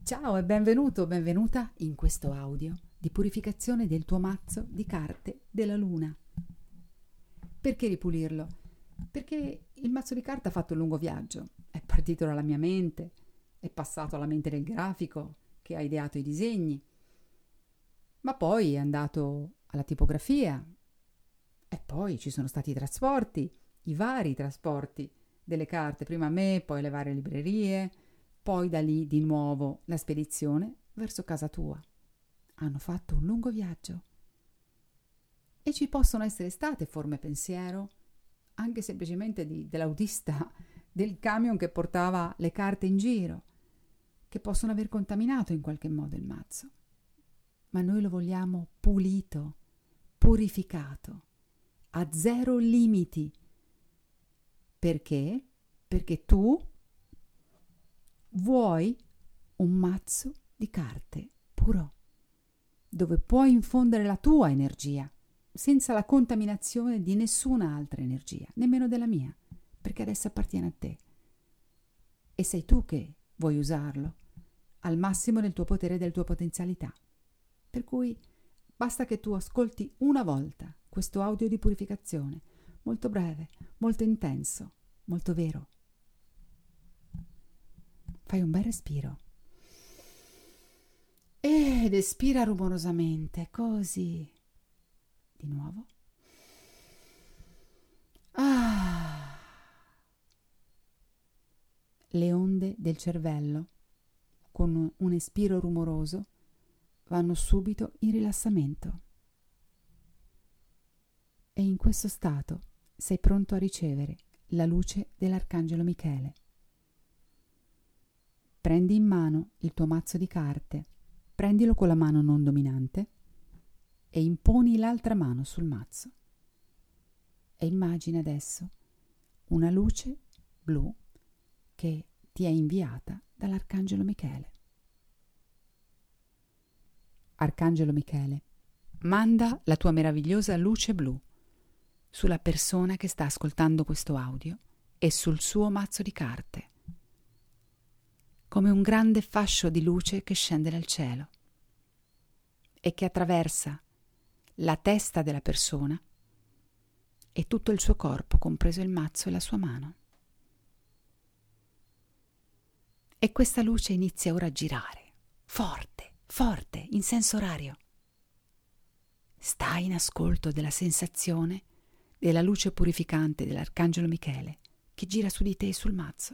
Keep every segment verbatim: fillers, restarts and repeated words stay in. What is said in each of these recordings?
Ciao e benvenuto, benvenuta in questo audio di purificazione del tuo mazzo di carte della luna. Perché ripulirlo? Perché il mazzo di carte ha fatto un lungo viaggio, è partito dalla mia mente, è passato alla mente del grafico che ha ideato i disegni, ma poi è andato alla tipografia e poi ci sono stati i trasporti, i vari trasporti delle carte, prima a me, poi alle varie librerie, poi da lì di nuovo la spedizione verso casa tua. Hanno fatto un lungo viaggio. E ci possono essere state forme pensiero, anche semplicemente di, dell'autista del camion che portava le carte in giro, che possono aver contaminato in qualche modo il mazzo. Ma noi lo vogliamo pulito, purificato, a zero limiti. Perché? Perché tu vuoi un mazzo di carte puro, dove puoi infondere la tua energia, senza la contaminazione di nessuna altra energia, nemmeno della mia, perché adesso appartiene a te. E sei tu che vuoi usarlo al massimo del tuo potere e della tua potenzialità. Per cui basta che tu ascolti una volta questo audio di purificazione, molto breve, molto intenso, molto vero. Fai un bel respiro ed espira rumorosamente, così. Di nuovo. Ah. Le onde del cervello, con un espiro rumoroso, vanno subito in rilassamento. E in questo stato sei pronto a ricevere la luce dell'Arcangelo Michele. Prendi in mano il tuo mazzo di carte, prendilo con la mano non dominante e imponi l'altra mano sul mazzo. E immagina adesso una luce blu che ti è inviata dall'Arcangelo Michele. Arcangelo Michele, manda la tua meravigliosa luce blu sulla persona che sta ascoltando questo audio e sul suo mazzo di carte, come un grande fascio di luce che scende dal cielo e che attraversa la testa della persona e tutto il suo corpo, compreso il mazzo e la sua mano. E questa luce inizia ora a girare, forte, forte, in senso orario. Stai in ascolto della sensazione della luce purificante dell'Arcangelo Michele che gira su di te e sul mazzo.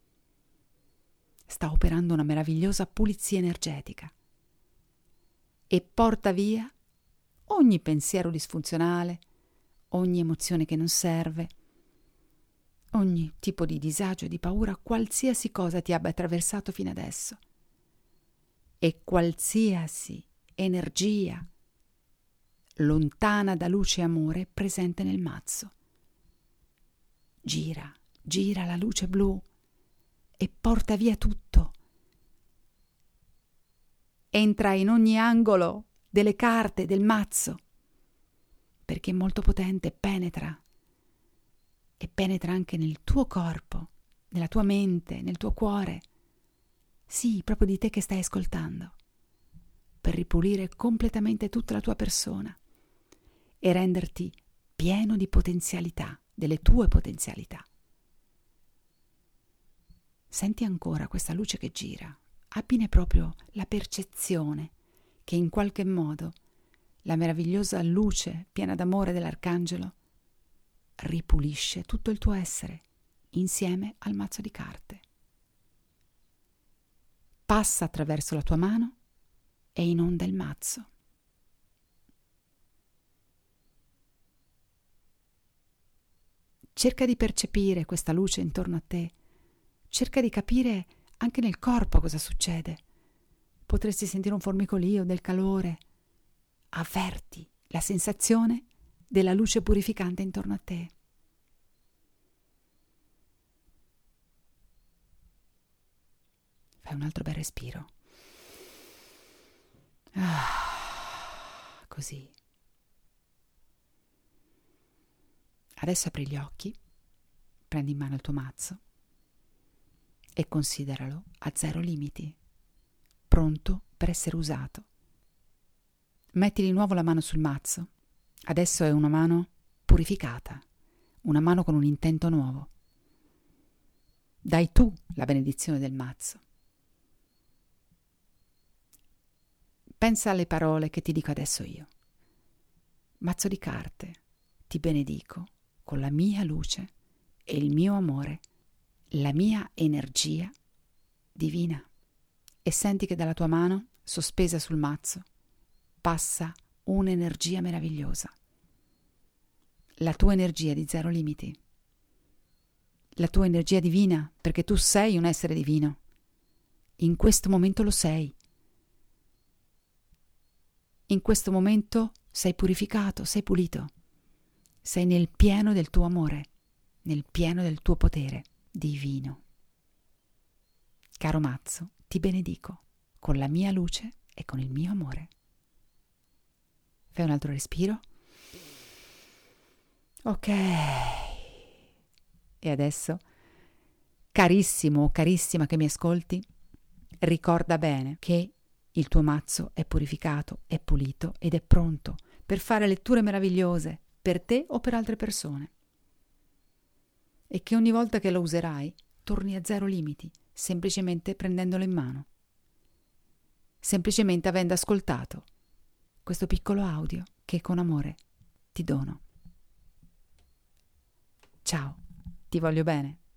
Sta operando una meravigliosa pulizia energetica e porta via ogni pensiero disfunzionale, ogni emozione che non serve, ogni tipo di disagio e di paura, qualsiasi cosa ti abbia attraversato fino adesso e qualsiasi energia lontana da luce e amore presente nel mazzo. Gira, gira la luce blu e porta via tutto. Entra in ogni angolo delle carte del mazzo, perché è molto potente, penetra e penetra anche nel tuo corpo, nella tua mente, nel tuo cuore. Sì, proprio di te che stai ascoltando, per ripulire completamente tutta la tua persona e renderti pieno di potenzialità, delle tue potenzialità. Senti ancora questa luce che gira, abbine proprio la percezione che in qualche modo la meravigliosa luce piena d'amore dell'Arcangelo ripulisce tutto il tuo essere insieme al mazzo di carte. Passa attraverso la tua mano e inonda il mazzo. Cerca di percepire questa luce intorno a te, cerca di capire anche nel corpo cosa succede. Potresti sentire un formicolio, del calore. Avverti la sensazione della luce purificante intorno a te. Fai un altro bel respiro. Ah, così. Adesso apri gli occhi, prendi in mano il tuo mazzo e consideralo a zero limiti. pronto per essere usato. Metti di nuovo la mano sul mazzo. Adesso è una mano purificata, una mano con un intento nuovo. Dai tu la benedizione del mazzo. Pensa alle parole che ti dico adesso io. Mazzo di carte, ti benedico con la mia luce e il mio amore, la mia energia divina. E senti che dalla tua mano, sospesa sul mazzo, passa un'energia meravigliosa. La tua energia di zero limiti. La tua energia divina, perché tu sei un essere divino. In questo momento lo sei. In questo momento sei purificato, sei pulito. Sei nel pieno del tuo amore, nel pieno del tuo potere divino. Caro mazzo, ti benedico con la mia luce e con il mio amore. Fai un altro respiro. Ok. E adesso, carissimo o carissima che mi ascolti, ricorda bene che il tuo mazzo è purificato, è pulito ed è pronto per fare letture meravigliose per te o per altre persone. E che ogni volta che lo userai, torni a zero limiti, semplicemente prendendolo in mano. Semplicemente avendo ascoltato questo piccolo audio che con amore ti dono. Ciao, ti voglio bene.